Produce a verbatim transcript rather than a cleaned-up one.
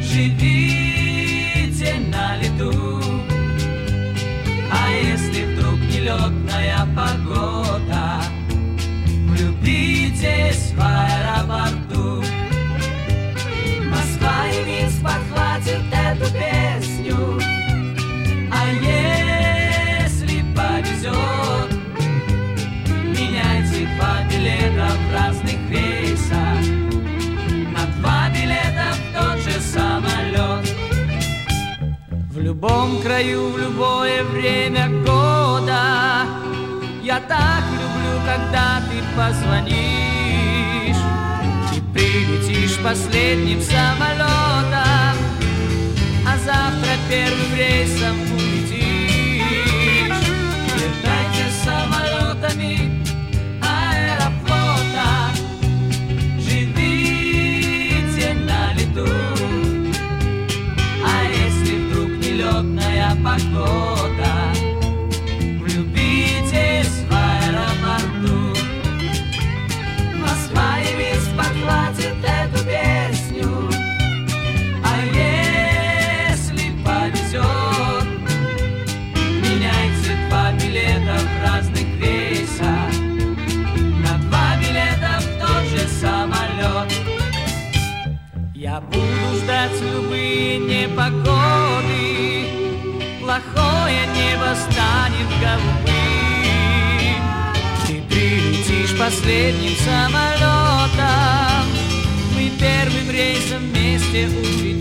живите на лету. А если вдруг нелетная погода, влюбитесь в аэропорту. Москва и Минск подхватит эту песню. А если повезет, меняйте два билета в разных рейсах на два билета в тот же самолет. В любом краю, в любое время года я так люблю, когда ты позвонишь и прилетишь последним самолетом, а завтра первым рейсом улетишь. Летайте самолетами аэрофлота, живите на лету. А если вдруг нелетная погода, влюбитесь в аэропорту. Москва и Минск подхватит эту песню. А если повезет, меняйте два билета в разных рейсах на два билета в тот же самолет. Я буду ждать любые непогоды, плохое небо станет голубым. Ты прилетишь последним самолетом, мы первым рейсом вместе улетим.